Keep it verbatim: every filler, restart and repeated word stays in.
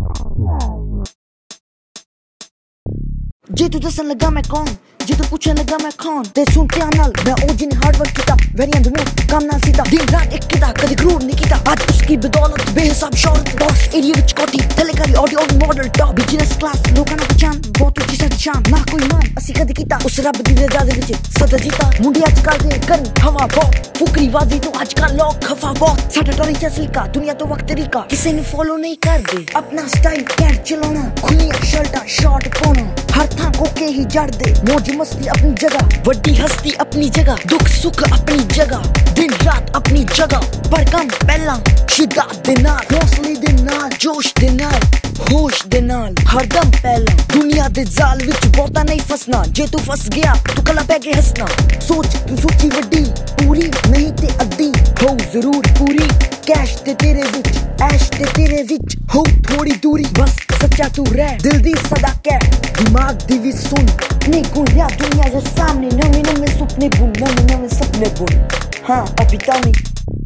जे तू दसन लगा मैं कौन, जे तू पूछने लगा मैं कौन, ते सुन ध्यान नाल मैं ओ जिन्हें हार्ड वर्क किया, वेरी ऑन द मूव काम नाल सीता, दिन रात एक किता कदी क्रूर नहीं किता, आज उसकी बदौलत बेहिसाब शौहरत बॉस एरिया विच कोटी थले करी audio model top business class लोकां नु पहचान बहुत उच्ची साडी शान ना कोई मान असी कदी किता उस रब दी रजा दे विच सदा जीता मुंडे अजकल दे करन हवा बहुत फुकरी वादी तो अजकल लोग खफा बहुत साडा टोरी चैसल का दुनिया तो वक्त तरीका किसी ने फॉलो नहीं करदे अपना स्टाइल कैट चलाना खुली शर्टा शॉर्ट पाना हर थां कोके ही जड़ दे मौज मस्ती अपनी जगह वड्डी हस्ती अपनी जगह दुख सुख अपनी जगह दिन रात अपनी जगह पर कम पहला शिद्दत दे नाल हौसले दे नाल जोश दे नाल होश दे नाल हरदम पहला दुनिया दे जाल विच बहुता नहीं फसना जे तू फस गया तू कला पै के हसना सोच तू सोची वड्डी पूरी नहीं ते अद्धी हो जरूर पूरी कैश ते तेरे विच ऐश ते तेरे विच हो थोड़ी दूरी बस सच्चा तू रह दिल दी सदा कह दिमाग दी भी सुन नहीं गुलिया दुनिया के सामने नवे नवे सपने बुन नवे नवे सपने बुन हाँ अभी तमी